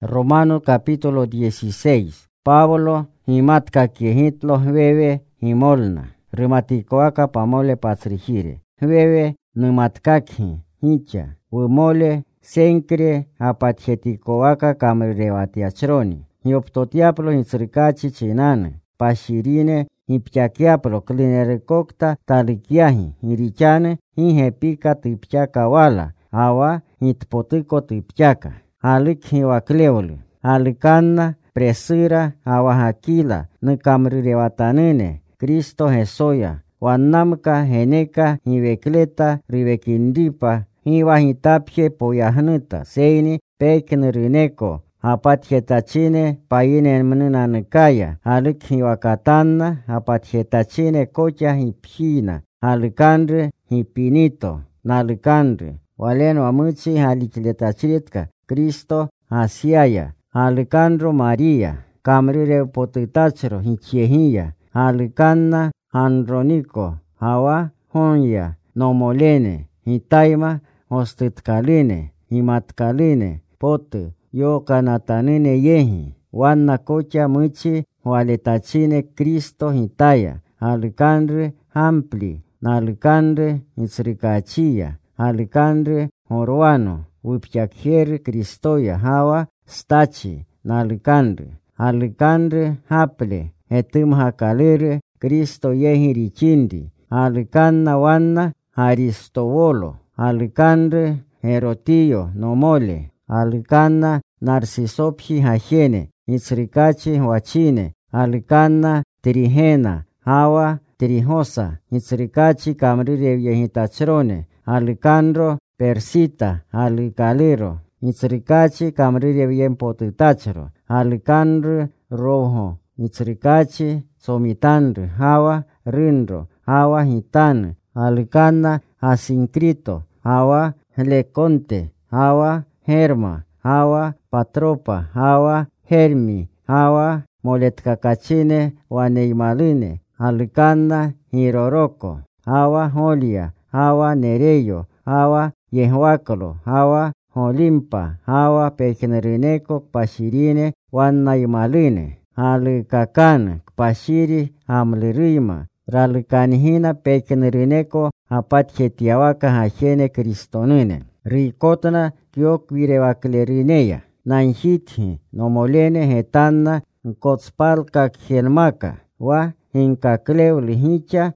Romanos capítulo 16. Pablo himatka kiehitlo bebe himolna. Rimatikoaka pamole patrihire. Bebe numatkakhi hicha. Umole senkre apatjetikoaka kamrevatiachroni. Hioptotiaplo hinsrikachi chinane. Pashirine hipchakiaplo klinerikokta talikiahi. Hirichane hihepika tipchaka wala. Awa hitpotiko tipchaka. Alik hiwakleoli. Alikana presira awahakila nukamrirewatanine. Cristo Jesoya. Wanamka heneka hivekleta rivekindipa. Hiwa hitapje poyahnuta. Seini peknrineko. Apatjetachine paine mnunanekaya. Alik hiwakatana. Apatjetachine kocha hipjina. Alikandre hipinito. Nalikandre. Waleno amuchi halikletachritka. Cristo asiaya. Alejandro María. Camrire potitachro hinchiehia. Alicana Andronico. Hawa Honya. Nomolene. Hitaima hostitkaline. Himatkaline. Potu. Yo kanatanine yehi. Wanna kocha muchi. Waletachine Cristo hitaya. Alicandre ampli. Nalicandre hinsrikachia. Alicandre Horuano. Wipchakher Cristoya hawa stachi nalicandre. Alicandre haple etum hakalere Cristo yehirichindi. Alicana wanna Aristobolo. Alicandre Herotío nomole. Alicana Narcisophi hajene. Itzrikachi huachine. Alicana Trigena hawa Trijosa. Itzrikachi kamrire viejitachrone. Alicandro Persita, Alicalero, Itzrikachi, Camrire bien potitachero, Alicandre rojo, Itzrikachi, Somitandre, Hawa, Rindro, Hawa, Hitan, Alicana, Asincrito, Hawa, Leconte, Hawa, Herma, Hawa, Patropa, Hawa, Hermi, Hawa, Moletkakachine, Waneimaline, Alicana, Hiroroko, Hawa, Jolia, Hawa, Nereyo, Hawa, Yehuacolo, Hawa, Holimpa, Hawa, Peknerineko, Pashirine, Wanaimaline, Alikakan, Pashiri, Amlirima, Ralikanihina, Peknerineko, Apatjetiawaka, Hajene, Cristonine, Ricotna, Kyokwirevakleриneya, Nanjitji, Nomolene, Hetana, Kotspalka, Kjelmaka, Wa, Hinkakleu, Lihicha,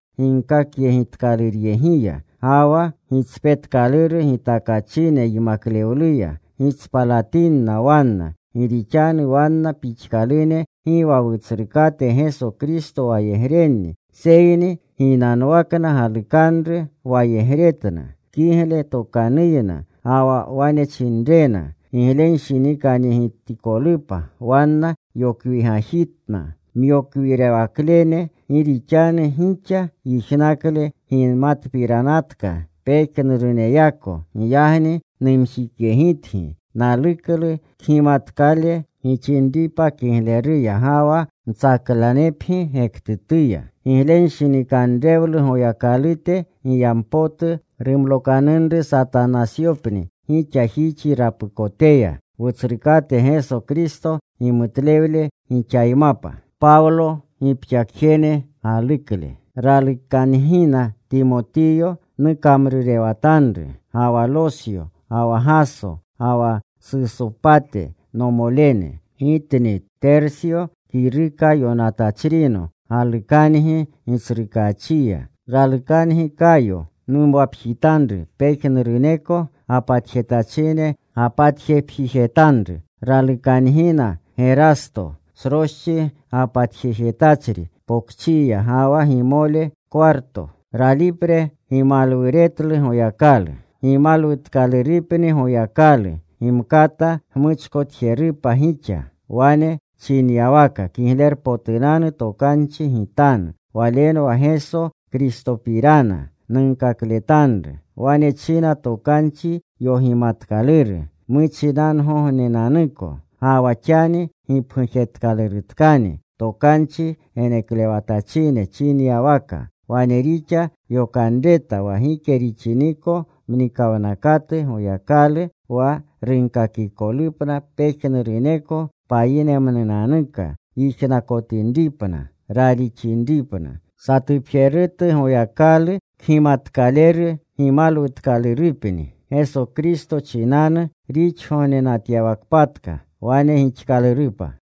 Hinkakiehitkaliриehia, Hawa, hitspetkalere hitakachine yimakleulia, hitspalatin na wanna, hirichani wanna pichkaline, hiwa utsrikate Jesu Cristo wayehreni, seini hinanwakna halikandre wayehretna, kihle tokaniyna, hawa wane chindrena, ihlen shinikani hitikolipa, wanna yokwihajitna, miokwirewaklene, hirichane hincha, yishnakle, hinmat piranatka, peknrineyako, yahni nimshikehitji, nalikle, kimatkale, hichindipa kihleriya hawa, ntsaklanepi hektituya. Ihlen shinikandevle hoyakalite, yampote, rimlokanendre satanasiopni, hichi rapukoteya, utsrikate Jesu Cristo, imutlevle, hichaimapa. Pablo, hipchakjene, alikle. Ralikanhina Timoteo nukamrirewatandre, hawa Losio, hawa Jaso, hawa Sisopate, nomolene, hitni Tercio, kirika yonatachrino, alikanhi insrikachia, ralikanhi kayo, numwapjitandre, peknrineko, apatjetachine, apatjepjijetandre, ralikanhina Erasto, sroshi apatjejetachri, Pokchia hawa himole cuarto. Ralipre himaluiretle hoyakale. Himaluitkaliripni hoyakale. Himkata muchkotjeripa hicha. Wane chiniawaka. Kihler potinane tokanchi hitan. Waleno wajeso Cristopirana. Nunkakletandre. Wane china tokanchi yohimatkalire. Muchinan hohnenaniko. Hawachani hiphujetkalirutkani. Tokanchi eneklewatachine chiniawaka. Wanericha yokandeta wahikerichiniko mnikawanakate hoyakale wa rinkakikolupna peknerineko payinemnananuka ichnakotindipna radichindipna satupjerete hoyakale himatkaler himalutkaliripini Jesucristo chinana richonenatiawakpatka wane hichkaliripa